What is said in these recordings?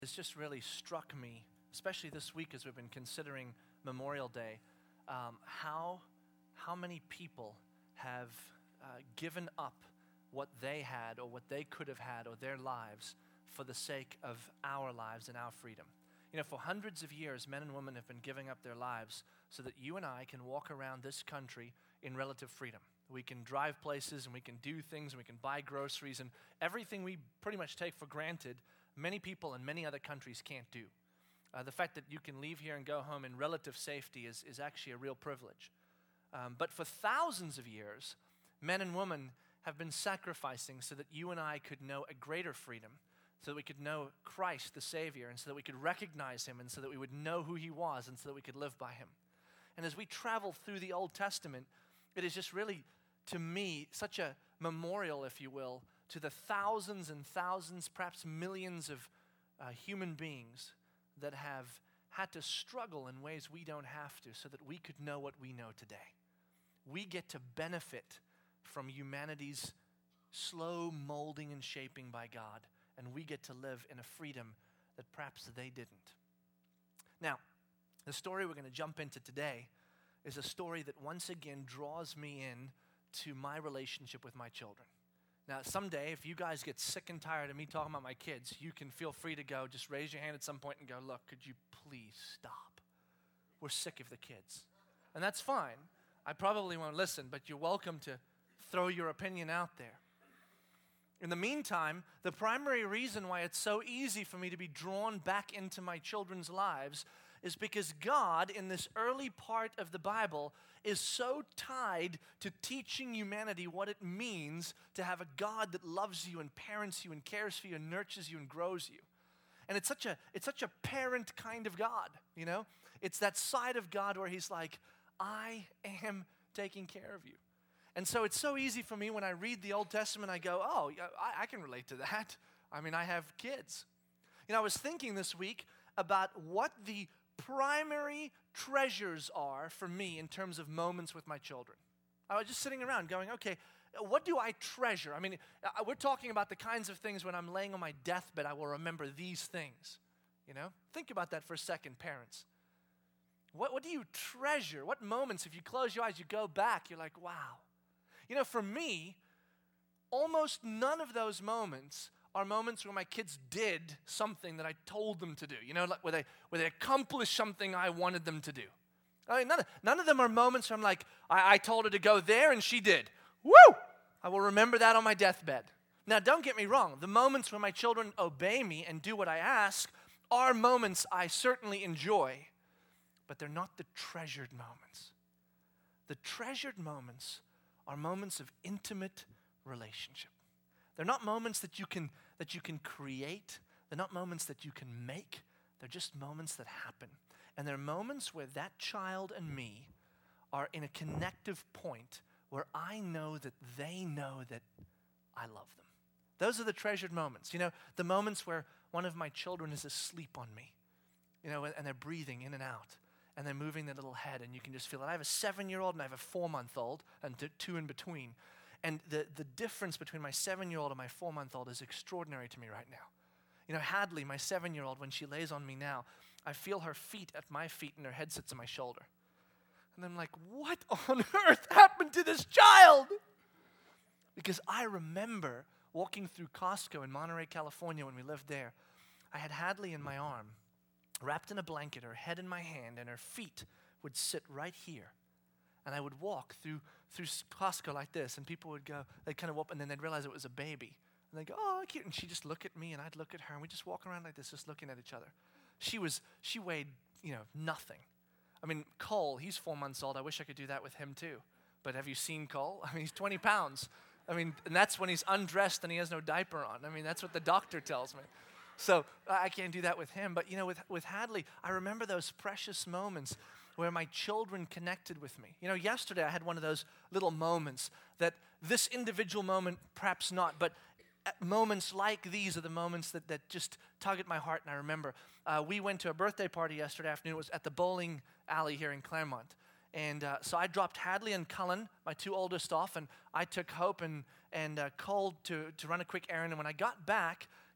It's just really struck me, especially this week as we've been considering Memorial Day, how many people have given up what they had or what they could have had or their lives for the sake of our lives and our freedom. You know, for hundreds of years, men and women have been giving up their lives so that you and I can walk around this country in relative freedom. We can drive places and we can do things and we can buy groceries, and everything we pretty much take for granted, many people in many other countries can't do. The fact that you can leave here and go home in relative safety is actually a real privilege. But for thousands of years, men and women have been sacrificing so that you and I could know a greater freedom, so that we could know Christ, the Savior, and so that we could recognize Him, and so that we would know who He was, and so that we could live by Him. And as we travel through the Old Testament, it is just really, to me, such a memorial, if you will, to the thousands and thousands, perhaps millions of human beings that have had to struggle in ways we don't have to so that we could know what we know today. We get to benefit from humanity's slow molding and shaping by God, and we get to live in a freedom that perhaps they didn't. Now, the story we're going to jump into today is a story that once again draws me in to my relationship with my children. Now, someday, if you guys get sick and tired of me talking about my kids, you can feel free to go, just raise your hand at some point and go, look, could you please stop? We're sick of the kids. And that's fine. I probably won't listen, but you're welcome to throw your opinion out there. In the meantime, the primary reason why it's so easy for me to be drawn back into my children's lives is because God, in this early part of the Bible, is so tied to teaching humanity what it means to have a God that loves you and parents you and cares for you and nurtures you and grows you. And it's such a parent kind of God, you know? It's that side of God where He's like, I am taking care of you. And so it's so easy for me when I read the Old Testament, I go, oh, I can relate to that. I mean, I have kids. You know, I was thinking this week about what the primary treasures are for me in terms of moments with my children. I was just sitting around going, okay, what do I treasure? I mean, we're talking about the kinds of things when I'm laying on my deathbed, I will remember these things, you know? Think about that for a second, parents. What do you treasure? What moments, if you close your eyes, you go back, you're like, wow. You know, for me, almost none of those moments are moments where my kids did something that I told them to do. You know, like where they accomplished something I wanted them to do. I mean, none of them are moments where I'm like, I told her to go there and she did. Woo! I will remember that on my deathbed. Now, don't get me wrong. The moments when my children obey me and do what I ask are moments I certainly enjoy, but they're not the treasured moments. The treasured moments are moments of intimate relationship. They're not moments that you can create. They're not moments that you can make. They're just moments that happen. And they're moments where that child and me are in a connective point where I know that they know that I love them. Those are the treasured moments. You know, the moments where one of my children is asleep on me, you know, and they're breathing in and out. And they're moving their little head, and you can just feel it. I have a 7-year-old and I have a 4-month-old, and two in between. And the difference between my 7-year-old and my 4-month-old is extraordinary to me right now. You know, Hadley, my 7-year-old, when she lays on me now, I feel her feet at my feet and her head sits on my shoulder. And I'm like, what on earth happened to this child? Because I remember walking through Costco in Monterey, California when we lived there. I had Hadley in my arm, wrapped in a blanket, her head in my hand, and her feet would sit right here. And I would walk through Costco like this, and people would go, they'd kind of walk, and then they'd realize it was a baby. And they'd go, oh, cute. And she'd just look at me, and I'd look at her, and we'd just walk around like this, just looking at each other. She weighed, you know, nothing. I mean, Cole, he's 4 months old. I wish I could do that with him too. But have you seen Cole? I mean, he's 20 pounds. I mean, and that's when he's undressed and he has no diaper on. I mean, that's what the doctor tells me. So I can't do that with him. But, you know, with Hadley, I remember those precious moments where my children connected with me. You know, yesterday I had one of those little moments that this individual moment, perhaps not, but moments like these are the moments that just tug at my heart, and I remember. We went to a birthday party yesterday afternoon. It was at the bowling alley here in Claremont. And so I dropped Hadley and Cullen, my two oldest, off, and I took Hope and Cole to run a quick errand. And when I got back,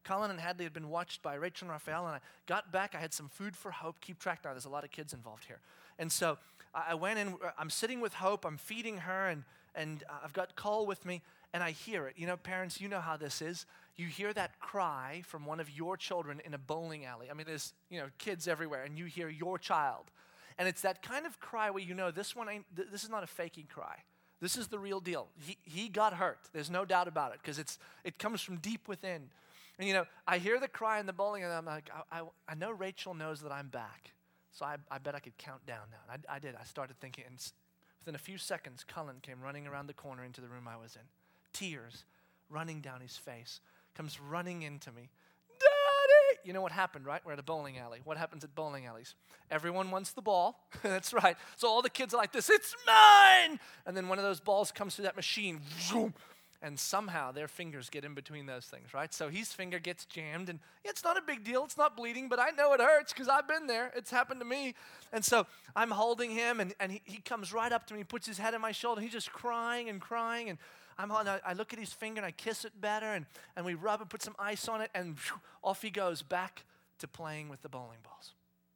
Colin and Hadley had been watched by Rachel and Raphael, and I got back. I had some food for Hope. Keep track now. There's a lot of kids involved here. And so I went in. I'm sitting with Hope. I'm feeding her, and I've got Cole with me, and I hear it. You know, parents, you know how this is. You hear that cry from one of your children in a bowling alley. I mean, there's, kids everywhere, and you hear your child. And it's that kind of cry where this is not a faking cry. This is the real deal. He got hurt. There's no doubt about it, because it comes from deep within. And I hear the cry in the bowling, and I'm like, I know Rachel knows that I'm back. So I bet I could count down now. And I did. I started thinking, and within a few seconds, Cullen came running around the corner into the room I was in. Tears running down his face. Comes running into me. Daddy! You know what happened, right? We're at a bowling alley. What happens at bowling alleys? Everyone wants the ball. That's right. So all the kids are like this, it's mine! And then one of those balls comes through that machine. Zoom, and somehow their fingers get in between those things, right? So his finger gets jammed, and it's not a big deal. It's not bleeding, but I know it hurts because I've been there. It's happened to me. And so I'm holding him, and he comes right up to me, puts his head on my shoulder. He's just crying and crying, and I look at his finger, and I kiss it better, and we rub and put some ice on it, and off he goes back to playing with the bowling balls.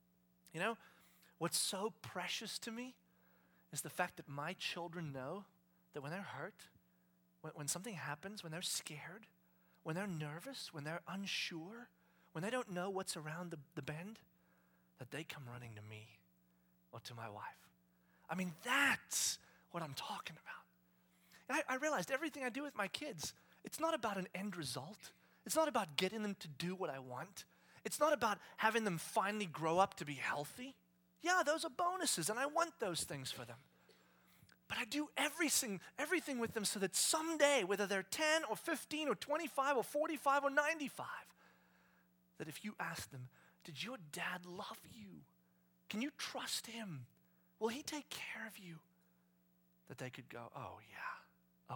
What's so precious to me is the fact that my children know that when they're hurt, when something happens, when they're scared, when they're nervous, when they're unsure, when they don't know what's around the bend, that they come running to me or to my wife. I mean, that's what I'm talking about. And I realized everything I do with my kids, it's not about an end result. It's not about getting them to do what I want. It's not about having them finally grow up to be healthy. Yeah, those are bonuses, and I want those things for them. But I do everything with them so that someday, whether they're 10 or 15 or 25 or 45 or 95, that if you ask them, did your dad love you? Can you trust him? Will he take care of you? That they could go, oh yeah,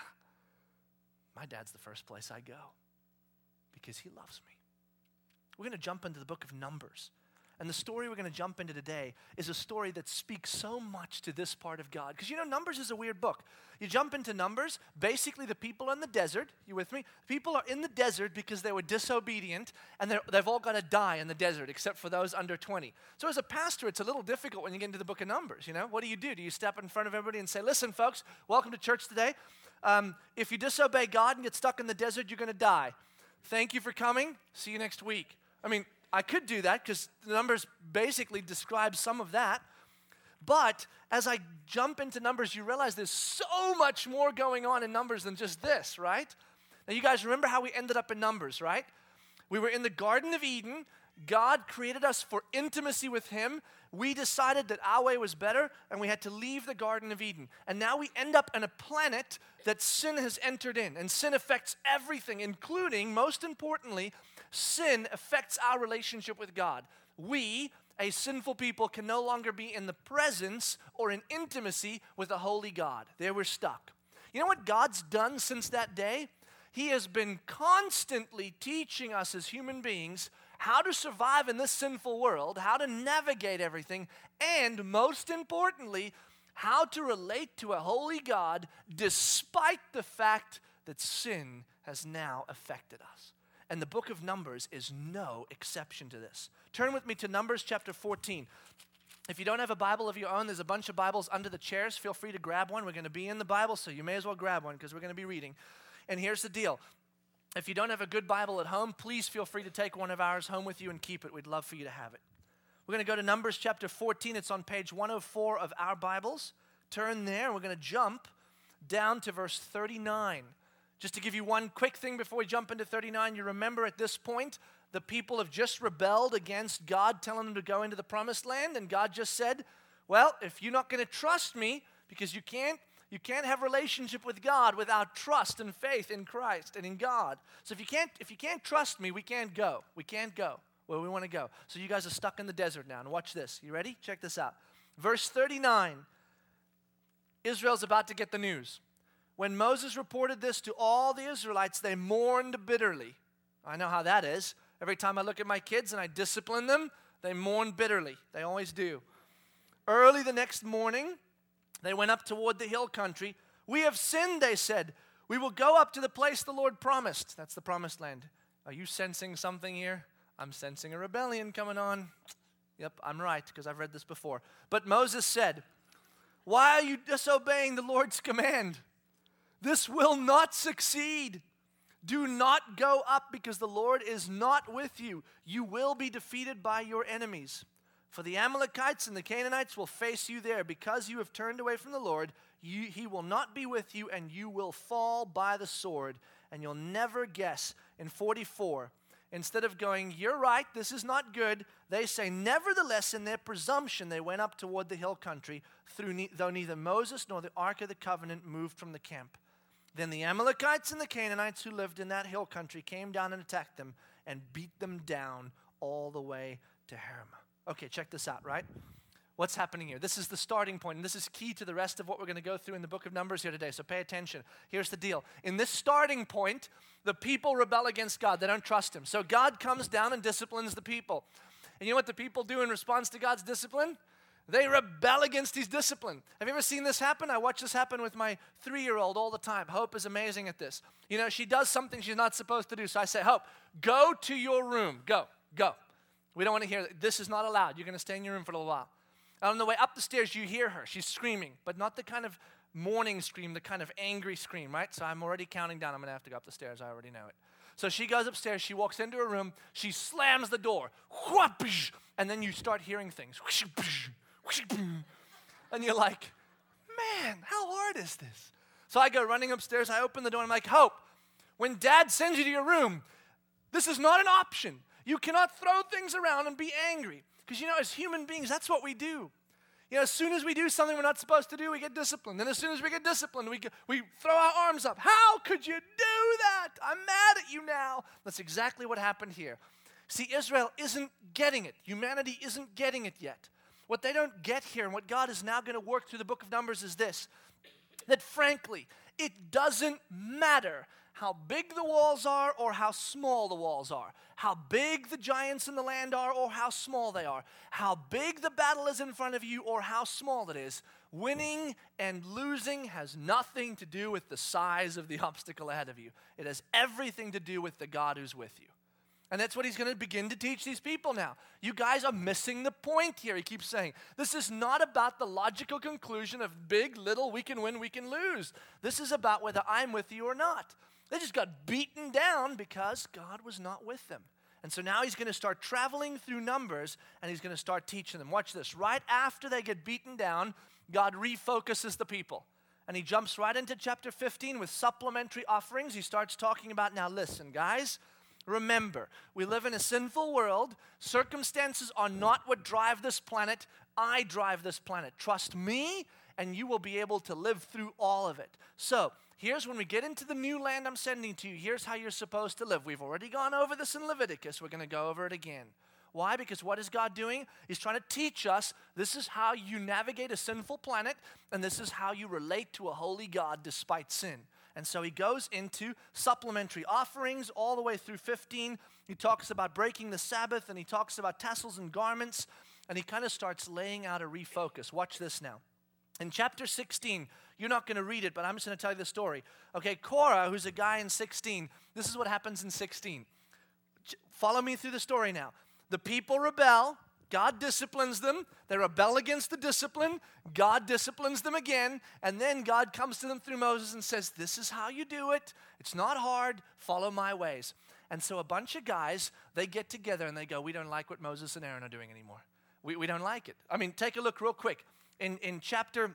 my dad's the first place I go because he loves me. We're going to jump into the book of Numbers. And the story we're going to jump into today is a story that speaks so much to this part of God. Because Numbers is a weird book. You jump into Numbers, basically the people in the desert, you with me? People are in the desert because they were disobedient, and they've all got to die in the desert, except for those under 20. So as a pastor, it's a little difficult when you get into the book of Numbers, What do? Do you step in front of everybody and say, listen, folks, welcome to church today. If you disobey God and get stuck in the desert, you're going to die. Thank you for coming. See you next week. I mean, I could do that because the Numbers basically describe some of that. But as I jump into Numbers, you realize there's so much more going on in Numbers than just this, right? Now, you guys remember how we ended up in Numbers, right? We were in the Garden of Eden. God created us for intimacy with Him. We decided that our way was better, and we had to leave the Garden of Eden. And now we end up on a planet that sin has entered in. And sin affects everything, including, most importantly, sin affects our relationship with God. We, a sinful people, can no longer be in the presence or in intimacy with a holy God. There we're stuck. You know what God's done since that day? He has been constantly teaching us as human beings how to survive in this sinful world, how to navigate everything, and most importantly, how to relate to a holy God despite the fact that sin has now affected us. And the book of Numbers is no exception to this. Turn with me to Numbers chapter 14. If you don't have a Bible of your own, there's a bunch of Bibles under the chairs. Feel free to grab one. We're going to be in the Bible, so you may as well grab one because we're going to be reading. And here's the deal. If you don't have a good Bible at home, please feel free to take one of ours home with you and keep it. We'd love for you to have it. We're going to go to Numbers chapter 14. It's on page 104 of our Bibles. Turn there. We're going to jump down to verse 39. Just to give you one quick thing before we jump into 39, you remember at this point, the people have just rebelled against God telling them to go into the promised land, and God just said, well, if you're not going to trust me, because you can't have relationship with God without trust and faith in Christ and in God. So if you can't trust me, we can't go. We can't go where we want to go. So you guys are stuck in the desert now. And watch this. You ready? Check this out. Verse 39. Israel's about to get the news. When Moses reported this to all the Israelites, they mourned bitterly. I know how that is. Every time I look at my kids and I discipline them, they mourn bitterly. They always do. Early the next morning, they went up toward the hill country. We have sinned, they said. We will go up to the place the Lord promised. That's the promised land. Are you sensing something here? I'm sensing a rebellion coming on. Yep, I'm right, because I've read this before. But Moses said, why are you disobeying the Lord's command? This will not succeed. Do not go up, because the Lord is not with you. You will be defeated by your enemies. For the Amalekites and the Canaanites will face you there. Because you have turned away from the Lord, he will not be with you, and you will fall by the sword. And you'll never guess. In 44, instead of going, you're right, this is not good, they say, nevertheless, in their presumption, they went up toward the hill country, though neither Moses nor the Ark of the Covenant moved from the camp. Then the Amalekites and the Canaanites who lived in that hill country came down and attacked them and beat them down all the way to Haramah. Okay, check this out, right? What's happening here? This is the starting point, and this is key to the rest of what we're going to go through in the book of Numbers here today, so pay attention. Here's the deal. In this starting point, the people rebel against God. They don't trust him. So God comes down and disciplines the people. And you know what the people do in response to God's discipline? They rebel against his discipline. Have you ever seen this happen? I watch this happen with my 3-year-old all the time. Hope is amazing at this. You know, she does something she's not supposed to do. So I say, Hope, go to your room. Go. We don't want to hear that. This is not allowed. You're going to stay in your room for a little while. And on the way up the stairs, you hear her. She's screaming, but not the kind of mourning scream, the kind of angry scream, right? So I'm already counting down. I'm going to have to go up the stairs. I already know it. So she goes upstairs. She walks into her room. She slams the door. And then you start hearing things. And you're like, man, how hard is this? So I go running upstairs. I open the door. And I'm like, Hope, when Dad sends you to your room, this is not an option. You cannot throw things around and be angry. Because, you know, as human beings, that's what we do. You know, as soon as we do something we're not supposed to do, we get disciplined. And as soon as we get disciplined, we throw our arms up. How could you do that? I'm mad at you now. That's exactly what happened here. See, Israel isn't getting it. Humanity isn't getting it yet. What they don't get here, and what God is now going to work through the book of Numbers, is this: that frankly, it doesn't matter how big the walls are or how small the walls are, how big the giants in the land are or how small they are, how big the battle is in front of you or how small it is. Winning and losing has nothing to do with the size of the obstacle ahead of you. It has everything to do with the God who's with you. And that's what he's going to begin to teach these people now. You guys are missing the point here. He keeps saying, this is not about the logical conclusion of big, little, we can win, we can lose. This is about whether I'm with you or not. They just got beaten down because God was not with them. And so now he's going to start traveling through Numbers, and he's going to start teaching them. Watch this. Right after they get beaten down, God refocuses the people. And he jumps right into chapter 15 with supplementary offerings. He starts talking about, now listen, guys, remember, we live in a sinful world. Circumstances are not what drive this planet. I drive this planet. Trust me, and you will be able to live through all of it. So, here's when we get into the new land I'm sending to you. Here's how you're supposed to live. We've already gone over this in Leviticus. We're going to go over it again. Why? Because what is God doing? He's trying to teach us this is how you navigate a sinful planet, and this is how you relate to a holy God despite sin. And so he goes into supplementary offerings all the way through 15. He talks about breaking the Sabbath, and he talks about tassels and garments, and he kind of starts laying out a refocus. Watch this now. In chapter 16, you're not going to read it, but I'm just going to tell you the story. Okay, Korah, who's a guy in 16, this is what happens in 16. Follow me through the story now. The people rebel. God disciplines them. They rebel against the discipline. God disciplines them again. And then God comes to them through Moses and says, this is how you do it. It's not hard. Follow my ways. And so a bunch of guys, they get together and they go, we don't like what Moses and Aaron are doing anymore. We don't like it. I mean, take a look real quick. In chapter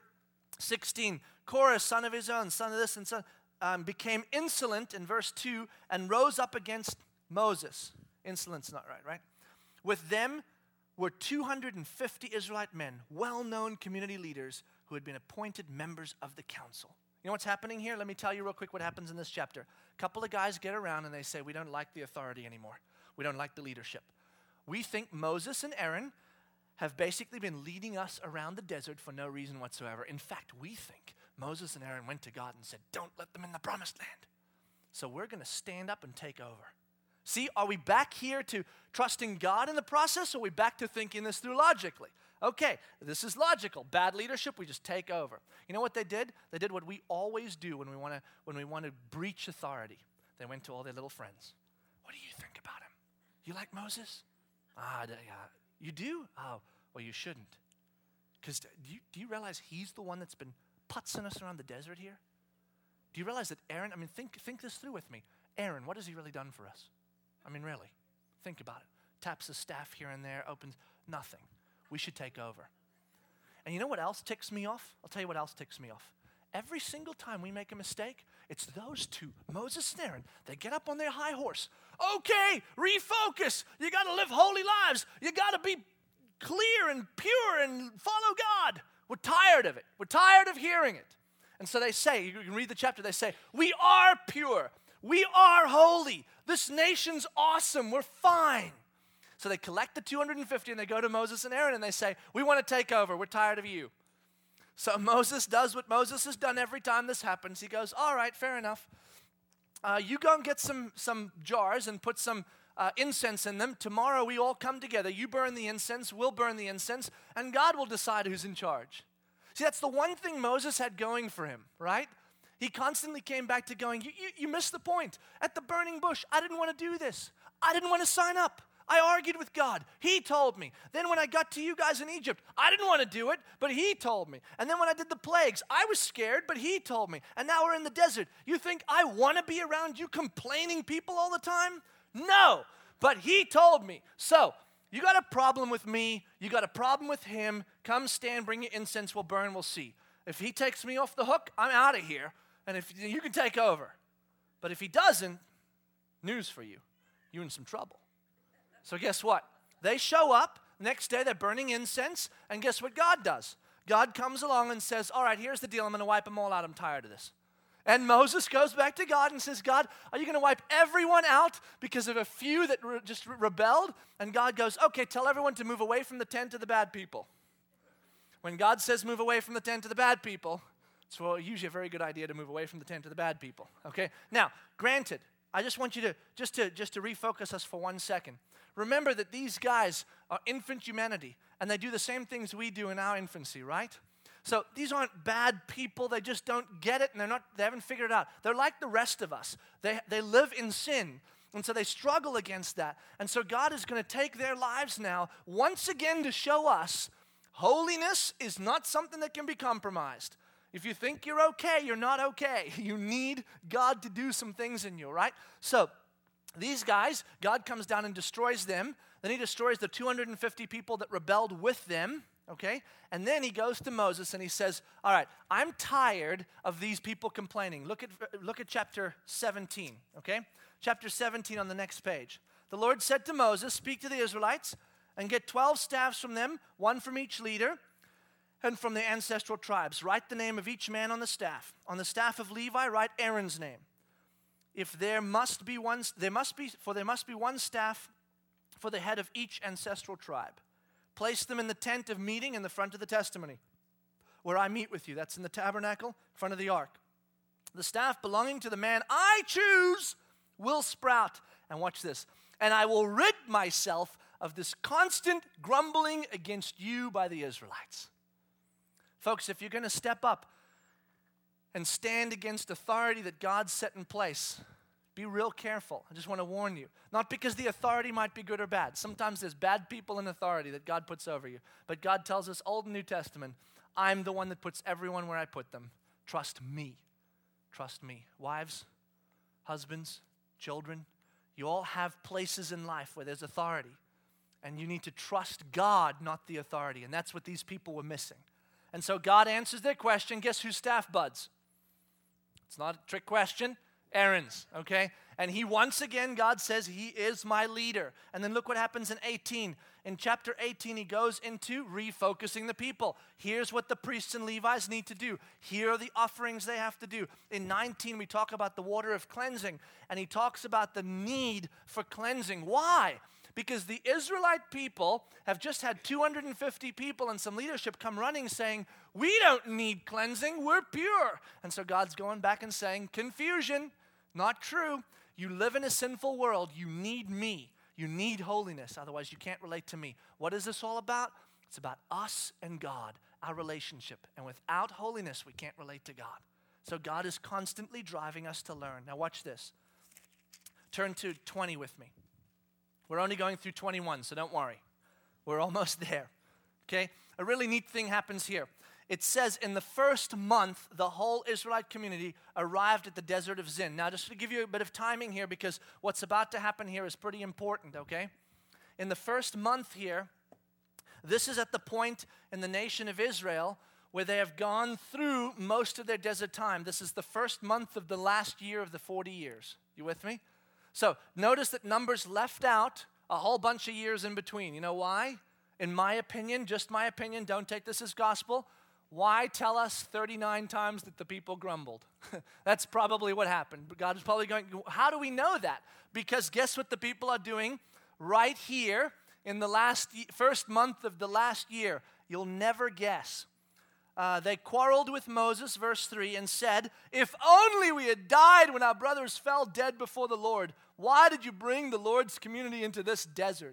16, Korah, son of his own, son of this and son, became insolent in verse 2 and rose up against Moses. Insolent's not right? With them were 250 Israelite men, well-known community leaders who had been appointed members of the council. You know what's happening here? Let me tell you real quick what happens in this chapter. A couple of guys get around and they say, we don't like the authority anymore. We don't like the leadership. We think Moses and Aaron have basically been leading us around the desert for no reason whatsoever. In fact, we think Moses and Aaron went to God and said, don't let them in the promised land. So we're going to stand up and take over. See, are we back here to trusting God in the process, or are we back to thinking this through logically? Okay, this is logical. Bad leadership, we just take over. You know what they did? They did what we always do when we want to breach authority. They went to all their little friends. what do you think about him? You like Moses? You do? Oh, well, you shouldn't. Because do you realize he's the one that's been putzing us around the desert here? Do you realize that Aaron, think this through with me. Aaron, what has he really done for us? Really, think about it. Taps his staff here and there, opens, nothing. We should take over. And you know what else ticks me off? I'll tell you what else ticks me off. Every single time we make a mistake, it's those two, Moses and Aaron, they get up on their high horse. Okay, refocus. You got to live holy lives. You got to be clear and pure and follow God. We're tired of it. We're tired of hearing it. And so they say, you can read the chapter, they say, we are pure. We are holy. This nation's awesome. We're fine. So they collect the 250 and they go to Moses and Aaron and they say, we want to take over. We're tired of you. So Moses does what Moses has done every time this happens. He goes, all right, fair enough. You go and get some jars and put some incense in them. Tomorrow we all come together. You burn the incense, we'll burn the incense, and God will decide who's in charge. See, that's the one thing Moses had going for him, right? He constantly came back to going, you missed the point. At the burning bush, I didn't want to do this. I didn't want to sign up. I argued with God. He told me. Then when I got to you guys in Egypt, I didn't want to do it, but he told me. And then when I did the plagues, I was scared, but he told me. And now we're in the desert. You think I want to be around you complaining people all the time? No, but he told me. So, you got a problem with me. You got a problem with him. Come stand, bring your incense, we'll burn, we'll see. If he takes me off the hook, I'm out of here. And if you can take over. But if he doesn't, news for you. You're in some trouble. So guess what? They show up. Next day, they're burning incense. And guess what God does? God comes along and says, all right, here's the deal. I'm going to wipe them all out. I'm tired of this. And Moses goes back to God and says, God, are you going to wipe everyone out because of a few that just rebelled? And God goes, okay, tell everyone to move away from the tent of the bad people. When God says move away from the tent of the bad people, it's usually a very good idea to move away from the tent of the bad people. Okay? Now, granted, I just want you to just to refocus us for 1 second. Remember that these guys are infant humanity, and they do the same things we do in our infancy, right? So these aren't bad people. They just don't get it, and they haven't figured it out. They're like the rest of us. They live in sin, and so they struggle against that. And so God is going to take their lives now once again to show us holiness is not something that can be compromised. If you think you're okay, you're not okay. You need God to do some things in you, right? So these guys, God comes down and destroys them. Then he destroys the 250 people that rebelled with them, okay? And then he goes to Moses and he says, all right, I'm tired of these people complaining. Look at chapter 17, okay? Chapter 17 on the next page. The Lord said to Moses, speak to the Israelites and get 12 staffs from them, one from each leader, and from the ancestral tribes. Write the name of each man on the staff. On the staff of Levi, write Aaron's name. If there must be one staff for the head of each ancestral tribe. Place them in the tent of meeting in the front of the testimony, where I meet with you. That's in the tabernacle, in front of the ark. The staff belonging to the man I choose will sprout. And watch this. And I will rid myself of this constant grumbling against you by the Israelites. Folks, if you're going to step up and stand against authority that God set in place, be real careful. I just want to warn you. Not because the authority might be good or bad. Sometimes there's bad people in authority that God puts over you. But God tells us, Old and New Testament, I'm the one that puts everyone where I put them. Trust me. Trust me. Wives, husbands, children, you all have places in life where there's authority. And you need to trust God, not the authority. And that's what these people were missing. And so God answers their question. Guess whose staff buds? It's not a trick question. Aaron's, okay? And he once again, God says, he is my leader. And then look what happens in 18. In chapter 18, he goes into refocusing the people. Here's what the priests and Levites need to do. Here are the offerings they have to do. In 19, we talk about the water of cleansing. And he talks about the need for cleansing. Why? Because the Israelite people have just had 250 people and some leadership come running saying, we don't need cleansing, we're pure. And so God's going back and saying, confusion, not true. You live in a sinful world, you need me. You need holiness, otherwise you can't relate to me. What is this all about? It's about us and God, our relationship. And without holiness, we can't relate to God. So God is constantly driving us to learn. Now watch this. Turn to 20 with me. We're only going through 21, so don't worry. We're almost there. Okay? A really neat thing happens here. It says in the first month, the whole Israelite community arrived at the desert of Zin. Now, just to give you a bit of timing here, because what's about to happen here is pretty important, okay? In the first month here, this is at the point in the nation of Israel where they have gone through most of their desert time. This is the first month of the last year of the 40 years. You with me? So, notice that Numbers left out a whole bunch of years in between. You know why? In my opinion, just my opinion, don't take this as gospel. Why tell us 39 times that the people grumbled? That's probably what happened. God is probably going, how do we know that? Because guess what the people are doing right here in the first month of the last year? You'll never guess. They quarreled with Moses, verse 3, and said, "If only we had died when our brothers fell dead before the Lord. Why did you bring the Lord's community into this desert?"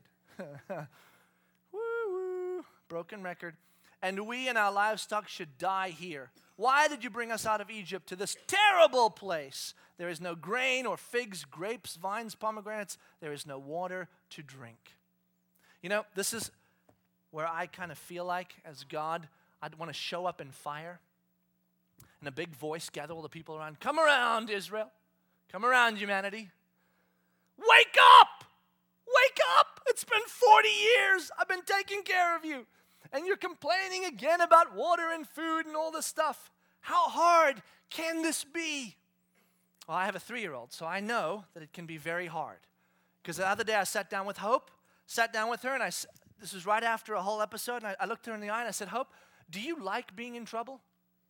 Woo-woo. Broken record. "And we and our livestock should die here. Why did you bring us out of Egypt to this terrible place? There is no grain or figs, grapes, vines, pomegranates. There is no water to drink." You know, this is where I kind of feel like, as God, I'd want to show up in fire and a big voice, gather all the people around. "Come around, Israel. Come around, humanity. Wake up! Wake up! It's been 40 years. I've been taking care of you. And you're complaining again about water and food and all this stuff. How hard can this be?" Well, I have a 3-year-old, so I know that it can be very hard. Because the other day I sat down with Hope, sat down with her, and this was right after a whole episode, and I looked her in the eye and I said, "Hope, do you like being in trouble?"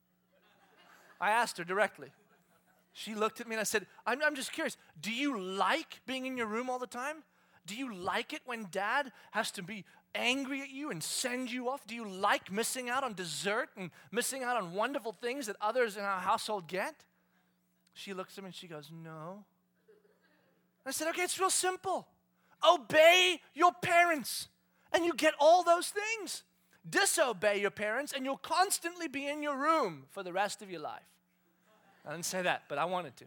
I asked her directly. She looked at me and I said, I'm just curious, do you like being in your room all the time? Do you like it when Dad has to be angry at you and send you off? Do you like missing out on dessert and missing out on wonderful things that others in our household get? She looks at me and she goes, "No." I said, "Okay, it's real simple. Obey your parents and you get all those things. Disobey your parents and you'll constantly be in your room for the rest of your life." I didn't say that, but I wanted to.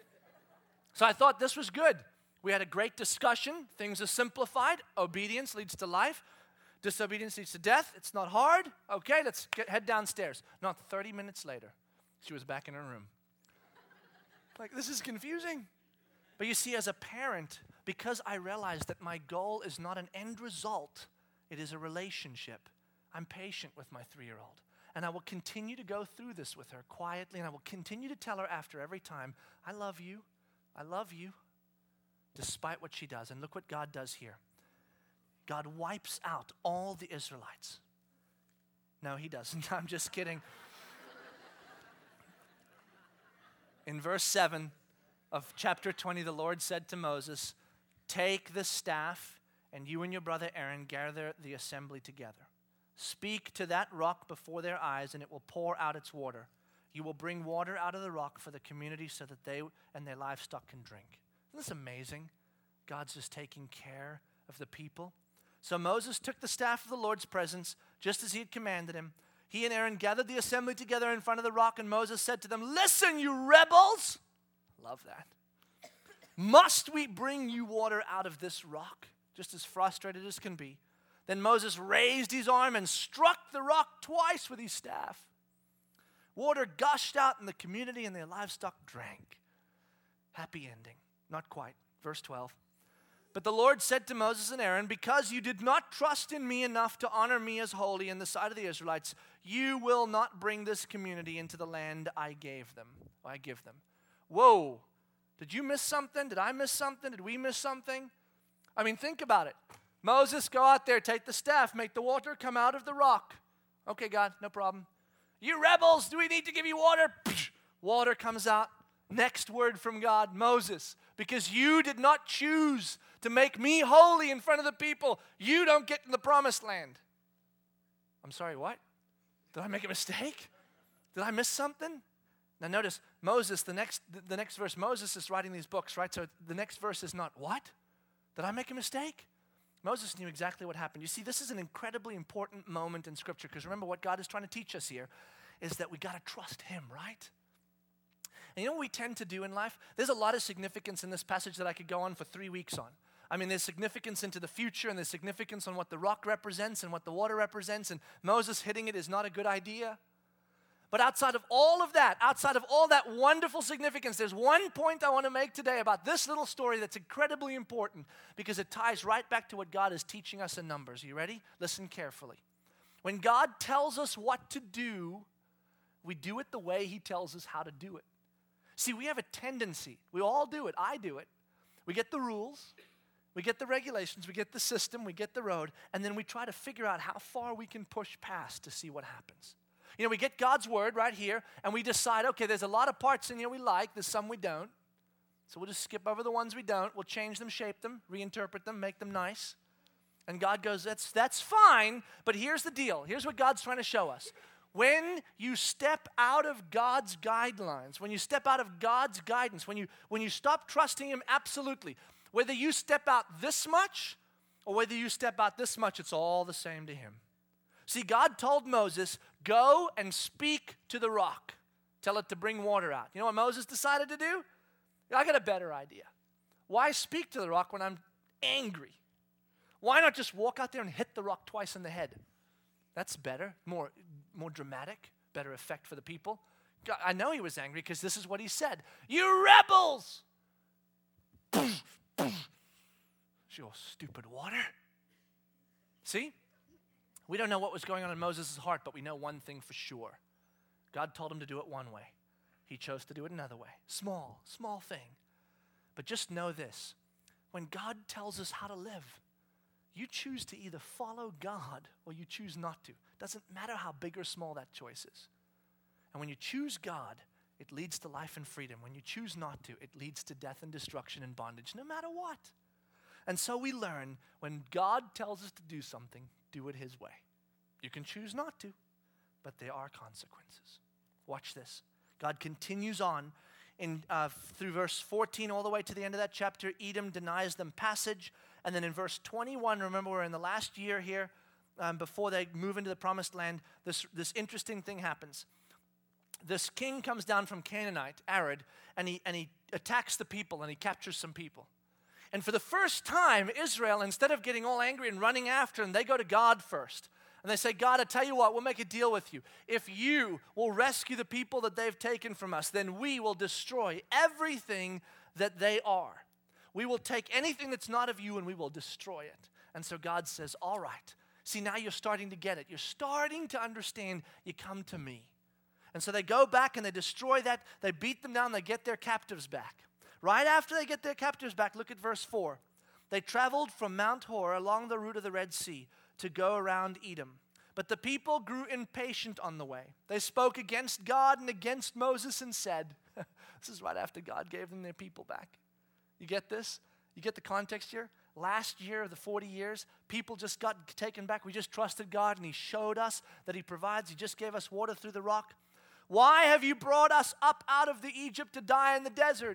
So I thought this was good. We had a great discussion. Things are simplified. Obedience leads to life. Disobedience leads to death. It's not hard. Okay, let's head downstairs. Not 30 minutes later, she was back in her room. Like, this is confusing. But you see, as a parent, because I realize that my goal is not an end result, it is a relationship, I'm patient with my 3-year-old. And I will continue to go through this with her quietly, and I will continue to tell her after every time, "I love you, I love you," despite what she does. And look what God does here. God wipes out all the Israelites. No, he doesn't. I'm just kidding. In verse 7 of chapter 20, the Lord said to Moses, "Take the staff, and you and your brother Aaron gather the assembly together. Speak to that rock before their eyes, and it will pour out its water. You will bring water out of the rock for the community so that they and their livestock can drink." Isn't this amazing? God's just taking care of the people. So Moses took the staff of the Lord's presence, just as he had commanded him. He and Aaron gathered the assembly together in front of the rock, and Moses said to them, "Listen, you rebels." Love that. "Must we bring you water out of this rock?" Just as frustrated as can be. Then Moses raised his arm and struck the rock twice with his staff. Water gushed out, and the community and their livestock drank. Happy ending. Not quite. Verse 12. "But the Lord said to Moses and Aaron, because you did not trust in me enough to honor me as holy in the sight of the Israelites, you will not bring this community into the land I give them. Whoa. Did you miss something? Did I miss something? Did we miss something? I mean, think about it. Moses, go out there, take the staff, make the water come out of the rock. Okay, God, no problem. "You rebels, do we need to give you water?" Water comes out. Next word from God, "Moses, because you did not choose to make me holy in front of the people, you don't get in the promised land." I'm sorry, what? Did I make a mistake? Did I miss something? Now notice, Moses, the next verse, Moses is writing these books, right? So the next verse is not, "What? Did I make a mistake?" Moses knew exactly what happened. You see, this is an incredibly important moment in Scripture, because remember what God is trying to teach us here is that we got to trust him, right? And you know what we tend to do in life? There's a lot of significance in this passage that I could go on for 3 weeks on. I mean, there's significance into the future, and there's significance on what the rock represents and what the water represents, and Moses hitting it is not a good idea. But outside of all of that, outside of all that wonderful significance, there's one point I want to make today about this little story that's incredibly important because it ties right back to what God is teaching us in Numbers. Are you ready? Listen carefully. When God tells us what to do, we do it the way He tells us how to do it. See, we have a tendency, we all do it, I do it. We get the rules, we get the regulations, we get the system, we get the road, and then we try to figure out how far we can push past to see what happens. You know, we get God's word right here, and we decide, okay, there's a lot of parts in here we like, there's some we don't. So we'll just skip over the ones we don't. We'll change them, shape them, reinterpret them, make them nice. And God goes, that's fine, but here's the deal. Here's what God's trying to show us. When you step out of God's guidelines, when you step out of God's guidance, when you stop trusting Him absolutely, whether you step out this much or whether you step out this much, it's all the same to Him. See, God told Moses, go and speak to the rock. Tell it to bring water out. You know what Moses decided to do? I got a better idea. Why speak to the rock when I'm angry? Why not just walk out there and hit the rock twice in the head? That's better, more dramatic, better effect for the people. God, I know He was angry because this is what He said. You rebels! Your stupid water. See? We don't know what was going on in Moses' heart, but we know one thing for sure. God told him to do it one way. He chose to do it another way. Small thing. But just know this. When God tells us how to live, you choose to either follow God or you choose not to. Doesn't matter how big or small that choice is. And when you choose God, it leads to life and freedom. When you choose not to, it leads to death and destruction and bondage, no matter what. And so we learn when God tells us to do something, do it His way. You can choose not to, but there are consequences. Watch this. God continues on through verse 14 all the way to the end of that chapter. Edom denies them passage. And then in verse 21, remember we're in the last year here, before they move into the promised land, this interesting thing happens. This king comes down from Canaanite, Arid, and he attacks the people and he captures some people. And for the first time, Israel, instead of getting all angry and running after him, they go to God first. And they say, God, I tell you what, we'll make a deal with you. If you will rescue the people that they've taken from us, then we will destroy everything that they are. We will take anything that's not of you and we will destroy it. And so God says, all right. See, now you're starting to get it. You're starting to understand. You come to me. And so they go back and they destroy that. They beat them down. They get their captives back. Right after they get their captives back, look at verse 4. They traveled from Mount Hor along the route of the Red Sea to go around Edom. But the people grew impatient on the way. They spoke against God and against Moses and said, this is right after God gave them their people back. You get this? You get the context here? Last year of the 40 years, people just got taken back. We just trusted God and He showed us that He provides. He just gave us water through the rock. Why have you brought us up out of the Egypt to die in the desert?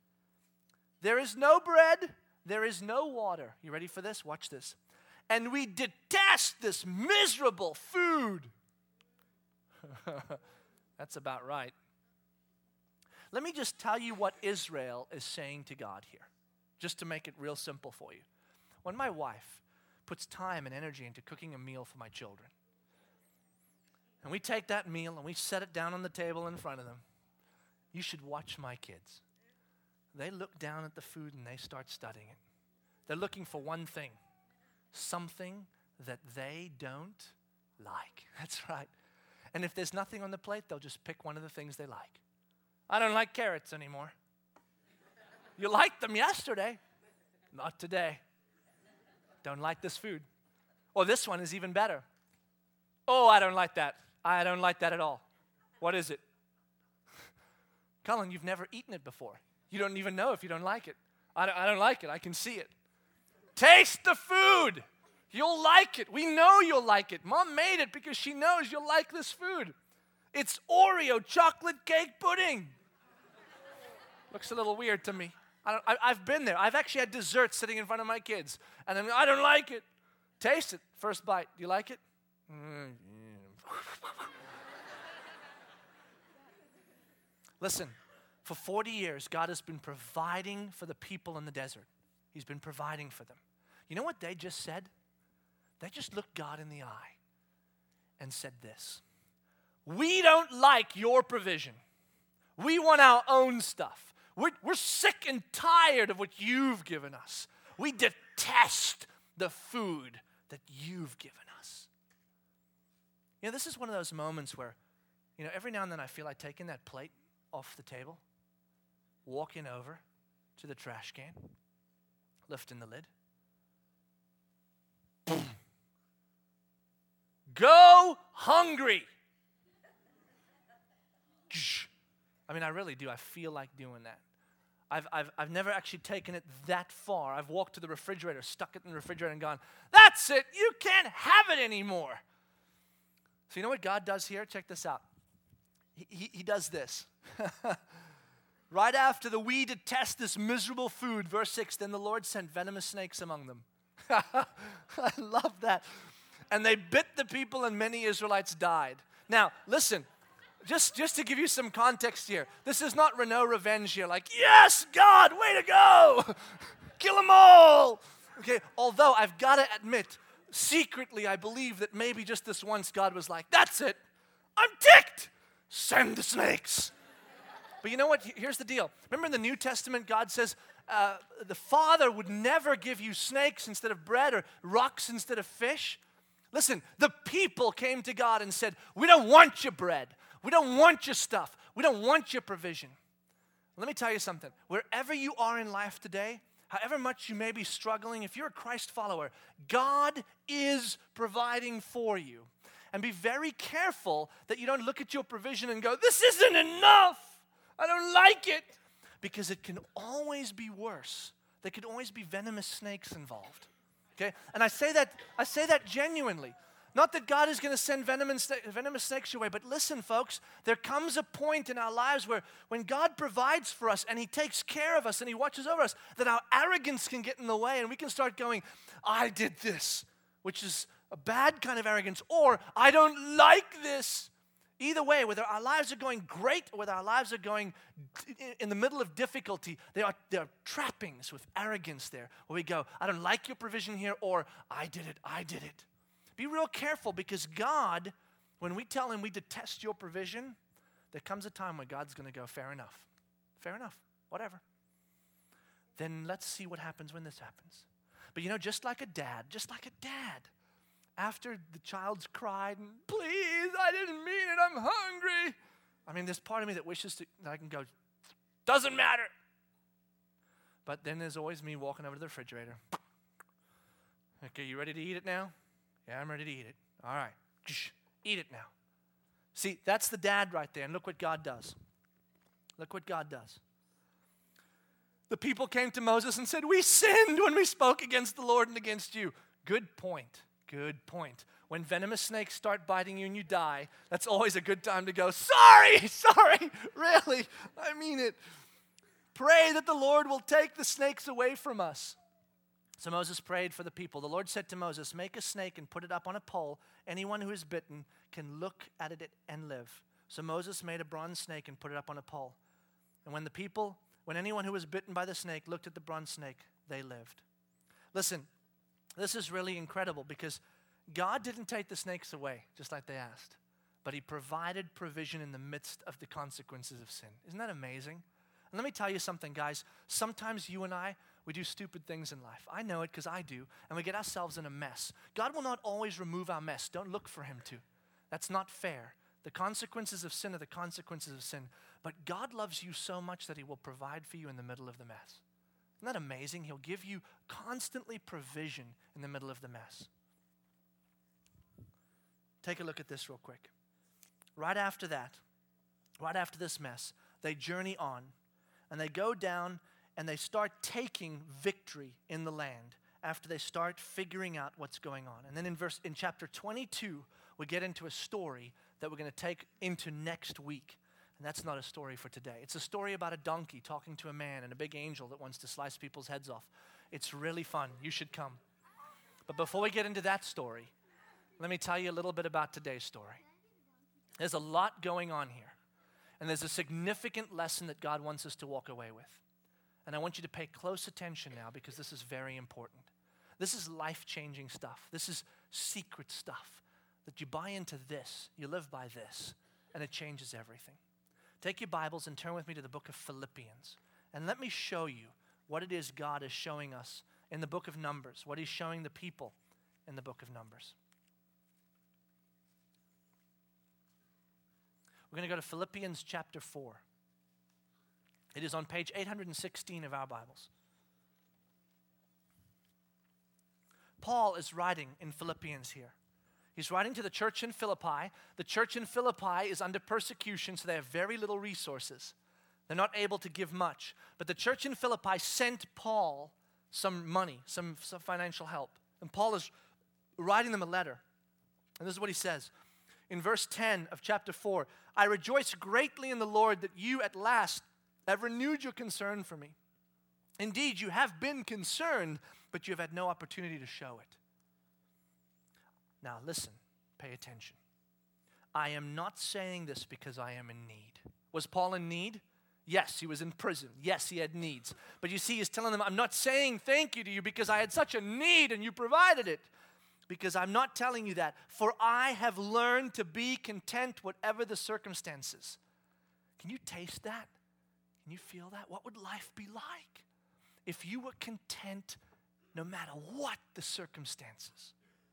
There is no bread, there is no water. You ready for this? Watch this. And we detest this miserable food. That's about right. Let me just tell you what Israel is saying to God here, just to make it real simple for you. When my wife puts time and energy into cooking a meal for my children, and we take that meal and we set it down on the table in front of them, you should watch my kids. They look down at the food and they start studying it. They're looking for one thing, something that they don't like. That's right. And if there's nothing on the plate, they'll just pick one of the things they like. I don't like carrots anymore. You liked them yesterday. Not today. Don't like this food. Or this one is even better. Oh, I don't like that. I don't like that at all. What is it? Colin, you've never eaten it before. You don't even know if you don't like it. I don't like it. I can see it. Taste the food. You'll like it. We know you'll like it. Mom made it because she knows you'll like this food. It's Oreo chocolate cake pudding. Looks a little weird to me. I've been there. I've actually had dessert sitting in front of my kids. And then I don't like it. Taste it. First bite. Do you like it? Listen, For 40 years, God has been providing for the people in the desert. He's been providing for them. You know what they just said? They just looked God in the eye and said this: we don't like your provision. We want our own stuff. We're sick and tired of what you've given us. We detest the food that you've given us. You know, this is one of those moments where, every now and then I feel like taking that plate off the table, walking over to the trash can, lifting the lid. Boom. Go hungry. I mean, I really do. I feel like doing that. I've never actually taken it that far. I've walked to the refrigerator, stuck it in the refrigerator and gone, that's it. You can't have it anymore. So you know what God does here? Check this out. He does this. Right after the we detest this miserable food, verse 6, then the Lord sent venomous snakes among them. I love that. And they bit the people and many Israelites died. Now, listen. Just to give you some context here, this is not Renault revenge here, like, yes, God, way to go, kill them all. Okay, although I've got to admit, secretly I believe that maybe just this once God was like, that's it, I'm ticked, send the snakes. But you know what, here's the deal. Remember in the New Testament, God says, the Father would never give you snakes instead of bread or rocks instead of fish. Listen, the people came to God and said, we don't want your bread. We don't want your stuff. We don't want your provision. Let me tell you something. Wherever you are in life today, however much you may be struggling, if you're a Christ follower, God is providing for you. And be very careful that you don't look at your provision and go, this isn't enough. I don't like it. Because it can always be worse. There could always be venomous snakes involved. Okay? And I say that genuinely. Not that God is going to send venomous snakes your way, but listen, folks, there comes a point in our lives where when God provides for us and He takes care of us and He watches over us, that our arrogance can get in the way and we can start going, I did this, which is a bad kind of arrogance, or I don't like this. Either way, whether our lives are going great or whether our lives are going in the middle of difficulty, there are trappings with arrogance there where we go, I don't like your provision here, or I did it. Be real careful, because God, when we tell Him we detest your provision, there comes a time when God's going to go, fair enough, whatever. Then let's see what happens when this happens. But just like a dad, after the child's cried, and please, I didn't mean it, I'm hungry. I mean, there's part of me that wishes that I can go, doesn't matter. But then there's always me walking over to the refrigerator. Okay, you ready to eat it now? Yeah, I'm ready to eat it. All right, eat it now. See, that's the dad right there, and look what God does. The people came to Moses and said, we sinned when we spoke against the Lord and against you. Good point. When venomous snakes start biting you and you die, that's always a good time to go, sorry, really, I mean it. Pray that the Lord will take the snakes away from us. So Moses prayed for the people. The Lord said to Moses, make a snake and put it up on a pole. Anyone who is bitten can look at it and live. So Moses made a bronze snake and put it up on a pole. And when anyone who was bitten by the snake looked at the bronze snake, they lived. Listen, this is really incredible, because God didn't take the snakes away just like they asked, but He provided provision in the midst of the consequences of sin. Isn't that amazing? And let me tell you something, guys. Sometimes you and I, we do stupid things in life. I know it because I do, and we get ourselves in a mess. God will not always remove our mess. Don't look for Him to. That's not fair. The consequences of sin are the consequences of sin. But God loves you so much that He will provide for you in the middle of the mess. Isn't that amazing? He'll give you constantly provision in the middle of the mess. Take a look at this real quick. Right after this mess, they journey on, and they go down and they start taking victory in the land after they start figuring out what's going on. And then in chapter 22, we get into a story that we're going to take into next week. And that's not a story for today. It's a story about a donkey talking to a man and a big angel that wants to slice people's heads off. It's really fun. You should come. But before we get into that story, let me tell you a little bit about today's story. There's a lot going on here. And there's a significant lesson that God wants us to walk away with. And I want you to pay close attention now because this is very important. This is life-changing stuff. This is secret stuff. That you buy into this, you live by this, and it changes everything. Take your Bibles and turn with me to the book of Philippians. And let me show you what it is God is showing us in the book of Numbers, what he's showing the people in the book of Numbers. We're going to go to Philippians chapter 4. It is on page 816 of our Bibles. Paul is writing in Philippians here. He's writing to the church in Philippi. The church in Philippi is under persecution, so they have very little resources. They're not able to give much. But the church in Philippi sent Paul some money, some financial help. And Paul is writing them a letter. And this is what he says. In verse 10 of chapter 4, I rejoice greatly in the Lord that you at last have renewed your concern for me. Indeed, you have been concerned, but you have had no opportunity to show it. Now listen, pay attention. I am not saying this because I am in need. Was Paul in need? Yes, he was in prison. Yes, he had needs. But you see, he's telling them, I'm not saying thank you to you because I had such a need and you provided it. Because I'm not telling you that. For I have learned to be content whatever the circumstances. Can you taste that? Can you feel that? What would life be like if you were content no matter what the circumstances?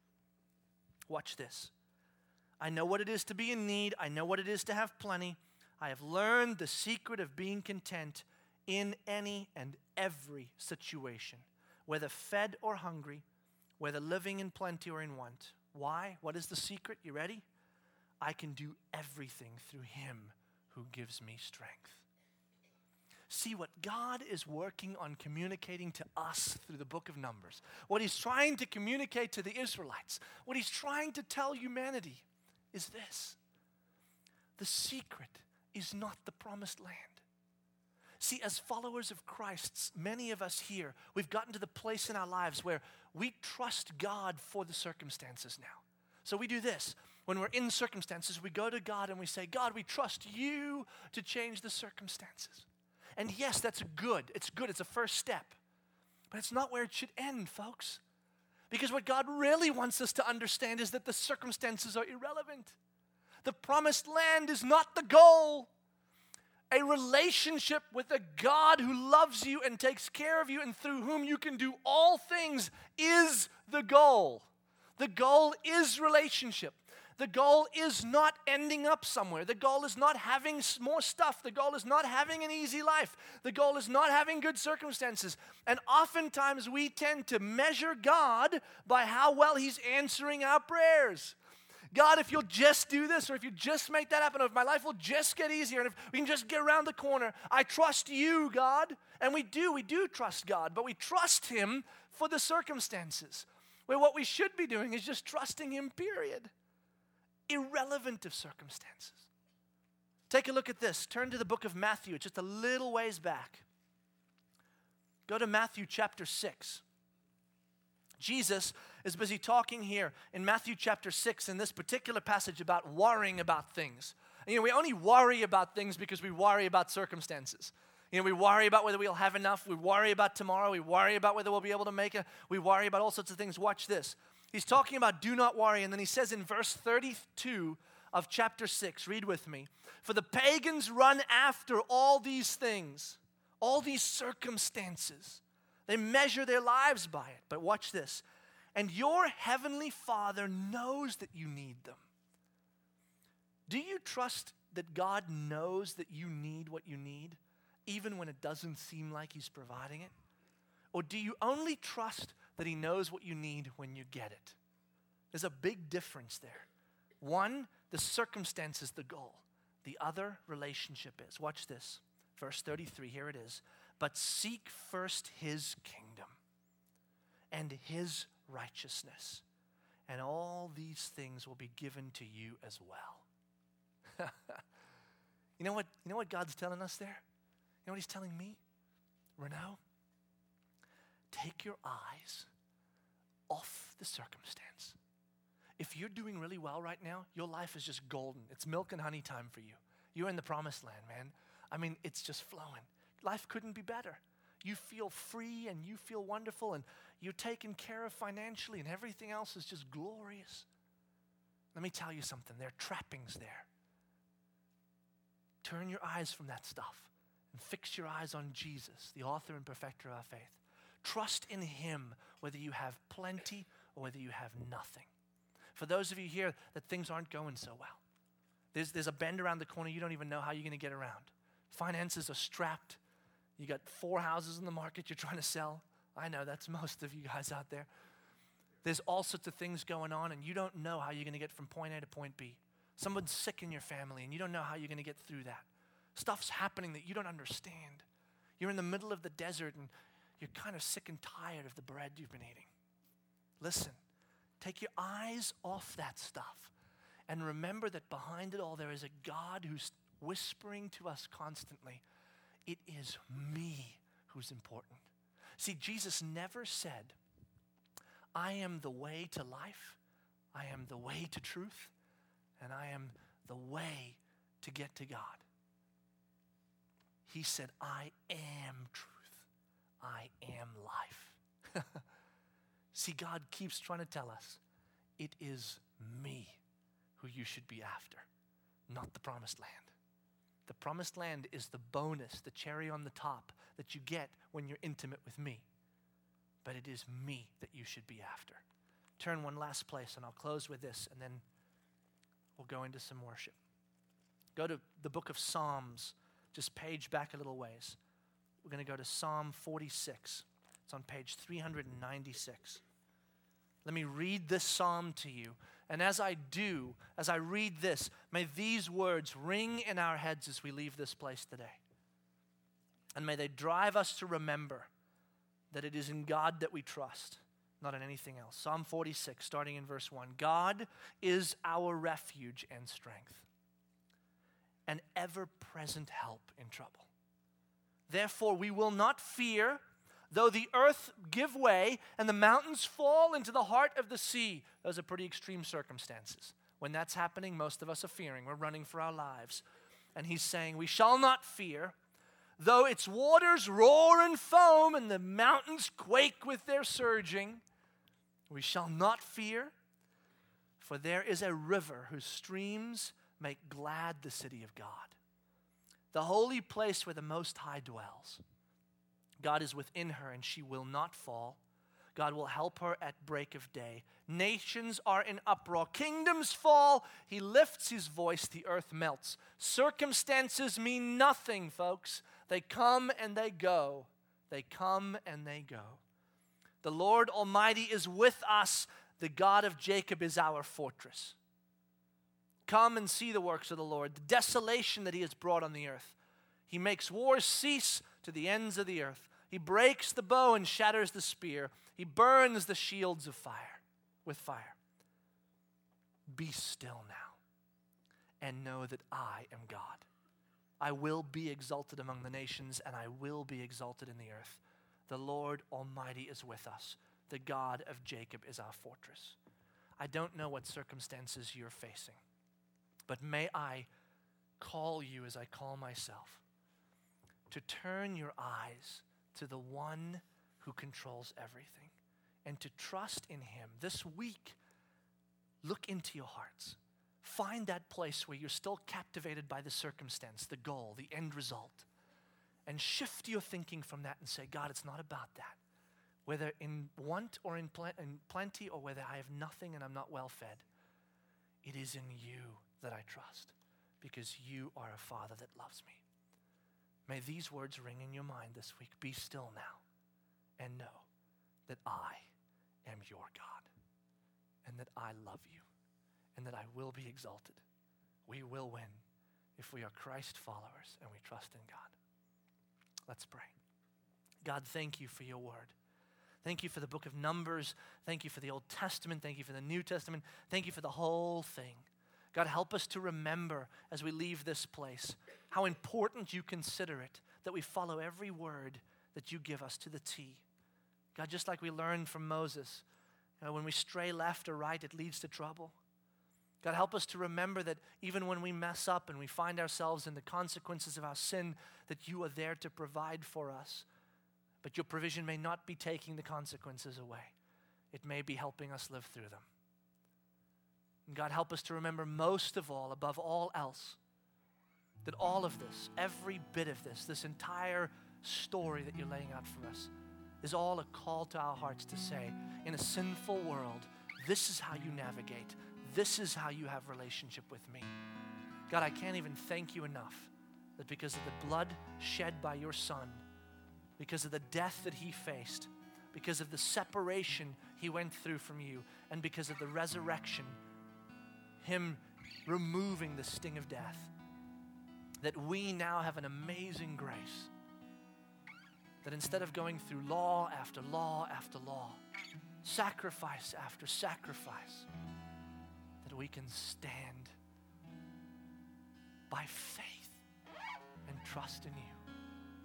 Watch this. I know what it is to be in need. I know what it is to have plenty. I have learned the secret of being content in any and every situation, whether fed or hungry, whether living in plenty or in want. Why? What is the secret? You ready? I can do everything through him who gives me strength. See what God is working on communicating to us through the book of Numbers. What he's trying to communicate to the Israelites, what he's trying to tell humanity is this. The secret is not the promised land. See, as followers of Christ, many of us here, we've gotten to the place in our lives where we trust God for the circumstances now. So we do this. When we're in circumstances, we go to God and we say, God, we trust you to change the circumstances. And yes, that's good. It's good. It's a first step. But it's not where it should end, folks. Because what God really wants us to understand is that the circumstances are irrelevant. The promised land is not the goal. A relationship with a God who loves you and takes care of you and through whom you can do all things is the goal. The goal is relationship. The goal is not ending up somewhere. The goal is not having more stuff. The goal is not having an easy life. The goal is not having good circumstances. And oftentimes we tend to measure God by how well he's answering our prayers. God, if you'll just do this, or if you just make that happen, or if my life will just get easier, and if we can just get around the corner, I trust you, God. And we do trust God, but we trust him for the circumstances. Where what we should be doing is just trusting him, period. Irrelevant of circumstances. Take a look at this. Turn to the book of Matthew, just a little ways back. Go to Matthew chapter 6. Jesus is busy talking here in Matthew chapter 6 in this particular passage about worrying about things. And, we only worry about things because we worry about circumstances. We worry about whether we'll have enough. We worry about tomorrow. We worry about whether we'll be able to make it. We worry about all sorts of things. Watch this. He's talking about do not worry. And then he says in verse 32 of chapter 6, read with me. For the pagans run after all these things, all these circumstances. They measure their lives by it. But watch this. And your heavenly Father knows that you need them. Do you trust that God knows that you need what you need, even when it doesn't seem like he's providing it? Or do you only trust that he knows what you need when you get it? There's a big difference there. One, the circumstance is the goal. The other, relationship is. Watch this. Verse 33, here it is. But seek first his kingdom and his righteousness, and all these things will be given to you as well. You know what God's telling us there? You know what he's telling me? Renaud, take your eyes off the circumstance. If you're doing really well right now, your life is just golden. It's milk and honey time for you. You're in the promised land, man. I mean, it's just flowing. Life couldn't be better. You feel free and you feel wonderful and you're taken care of financially and everything else is just glorious. Let me tell you something. There are trappings there. Turn your eyes from that stuff and fix your eyes on Jesus, the author and perfecter of our faith. Trust in him whether you have plenty or whether you have nothing. For those of you here that things aren't going so well, there's a bend around the corner you don't even know how you're going to get around. Finances are strapped. You got 4 houses in the market you're trying to sell. I know that's most of you guys out there. There's all sorts of things going on and you don't know how you're going to get from point A to point B. Someone's sick in your family and you don't know how you're going to get through that. Stuff's happening that you don't understand. You're in the middle of the desert and you're kind of sick and tired of the bread you've been eating. Listen, take your eyes off that stuff and remember that behind it all there is a God who's whispering to us constantly, it is me who's important. See, Jesus never said, I am the way to life, I am the way to truth, and I am the way to get to God. He said, I am truth, I am life. See, God keeps trying to tell us, it is me who you should be after, not the promised land. The promised land is the bonus, the cherry on the top that you get when you're intimate with me. But it is me that you should be after. Turn one last place, and I'll close with this, and then we'll go into some worship. Go to the book of Psalms, just page back a little ways. We're going to go to Psalm 46. It's on page 396. Let me read this psalm to you. And as I do, as I read this, may these words ring in our heads as we leave this place today. And may they drive us to remember that it is in God that we trust, not in anything else. Psalm 46, starting in verse 1. God is our refuge and strength, an ever-present help in trouble. Therefore we will not fear, though the earth give way and the mountains fall into the heart of the sea. Those are pretty extreme circumstances. When that's happening, most of us are fearing. We're running for our lives. And he's saying, we shall not fear, though its waters roar and foam and the mountains quake with their surging. We shall not fear, for there is a river whose streams make glad the city of God, the holy place where the Most High dwells. God is within her, and she will not fall. God will help her at break of day. Nations are in uproar. Kingdoms fall. He lifts his voice. The earth melts. Circumstances mean nothing, folks. They come and they go. They come and they go. The Lord Almighty is with us. The God of Jacob is our fortress. Come and see the works of the Lord, the desolation that he has brought on the earth. He makes wars cease to the ends of the earth. He breaks the bow and shatters the spear. He burns the shields of fire with fire. Be still now and know that I am God. I will be exalted among the nations and I will be exalted in the earth. The Lord Almighty is with us. The God of Jacob is our fortress. I don't know what circumstances you're facing, but may I call you as I call myself to turn your eyes to the one who controls everything and to trust in him. This week, look into your hearts. Find that place where you're still captivated by the circumstance, the goal, the end result, and shift your thinking from that and say, God, it's not about that. Whether in want or in plenty or whether I have nothing and I'm not well fed, it is in you that I trust because you are a Father that loves me. May these words ring in your mind this week. Be still now and know that I am your God and that I love you and that I will be exalted. We will win if we are Christ followers and we trust in God. Let's pray. God, thank you for your word. Thank you for the book of Numbers. Thank you for the Old Testament. Thank you for the New Testament. Thank you for the whole thing. God, help us to remember as we leave this place how important you consider it that we follow every word that you give us to the T. God, just like we learned from Moses, when we stray left or right, it leads to trouble. God, help us to remember that even when we mess up and we find ourselves in the consequences of our sin, that you are there to provide for us. But your provision may not be taking the consequences away. It may be helping us live through them. And God, help us to remember most of all, above all else, that all of this, every bit of this, this entire story that you're laying out for us, is all a call to our hearts to say, in a sinful world, this is how you navigate. This is how you have relationship with me. God, I can't even thank you enough that because of the blood shed by your Son, because of the death that he faced, because of the separation he went through from you, and because of the resurrection, him removing the sting of death, that we now have an amazing grace. That instead of going through law after law after law, sacrifice after sacrifice, that we can stand by faith and trust in you.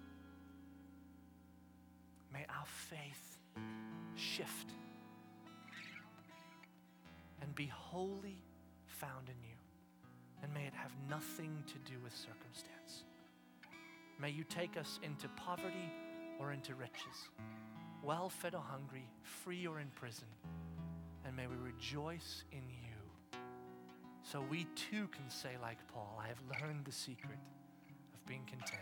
May our faith shift and be wholly found in you. And may it have nothing to do with circumstance. May you take us into poverty or into riches, well-fed or hungry, free or in prison. And may we rejoice in you. So we too can say like Paul, I have learned the secret of being content.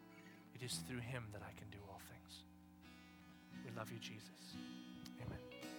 It is through him that I can do all things. We love you, Jesus. Amen.